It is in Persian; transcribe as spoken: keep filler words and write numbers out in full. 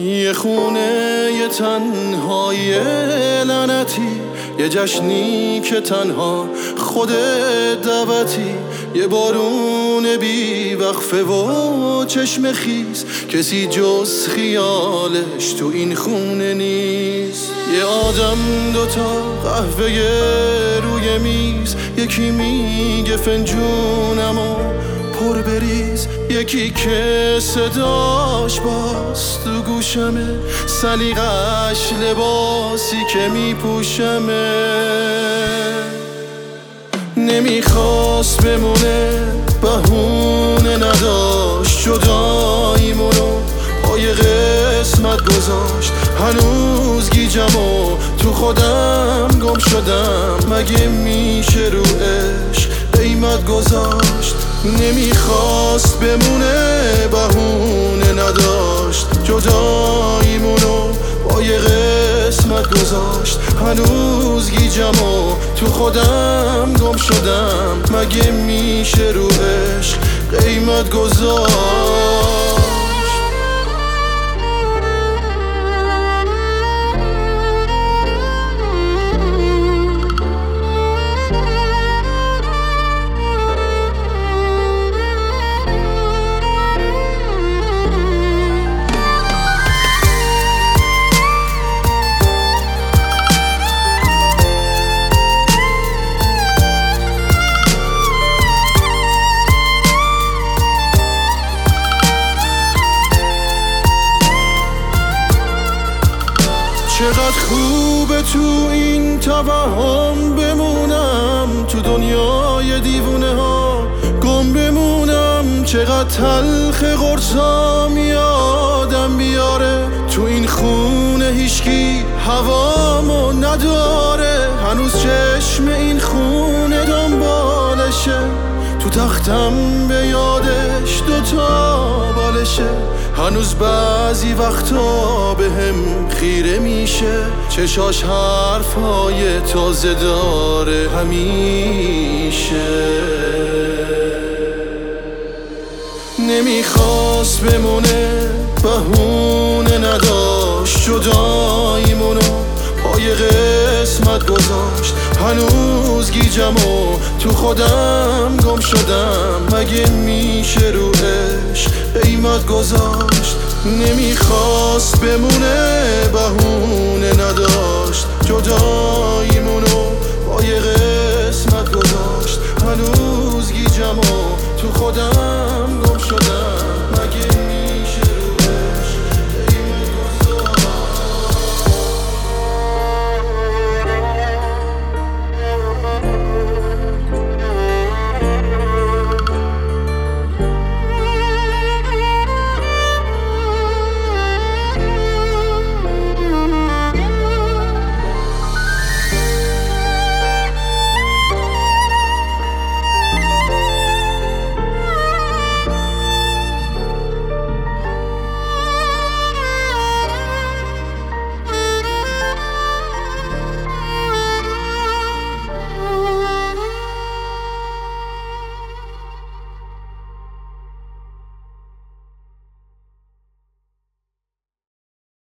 یه خونه یه تنهایی لعنتی، یه جشنی که تنها خودت دعوتی، یه بارون بی وقفه و چشم خیز، کسی جز خیالش تو این خونه نیست. یه آدم دوتا قهوه روی میز، یکی میگه فنجونمو پر بریز، یکی که صداش باز تو گوشمه، سلیقش لباسی که میپوشمه. نمیخواست بمونه، بهونه نداشت، جداییمونو پای قسمت گذاشت. هنوز گیجمو تو خودم گم شدم، مگه میشه رو عشق قیمت گذاشت؟ نمیخواست بمونه، بهونه نداشت، جداییمونو پای قسمت گذاشت. هنوز گیجمو تو خودم گم شدم، مگه میشه رو عشق قیمت گذاشت؟ چقدر خوبه تو این توهم بمونم، تو دنیای دیوونه ها گم بمونم. چقدر تلخ قرصام یادم بیاره، تو این خونه هیچکی هوامو نداره. هنوز چشم این خونه دنبالشه، تو تختم به یادش دوتا بالشه. هنوز بعضی وقتا به هم خیره میشه، چشاش حرفای تازه داره همیشه. نمیخواست بمونه، بهونه نداشت، جداییمونو پای قسمت گذاشت. هنوز گیجمو تو خودم گم شدم، مگه میشه رو عشق قیمت گذاشت؟ نمیخواست بمونه، بهونه نداشت، جداییمونو پای قسمت گذاشت. هنوز گیجمو تو خودم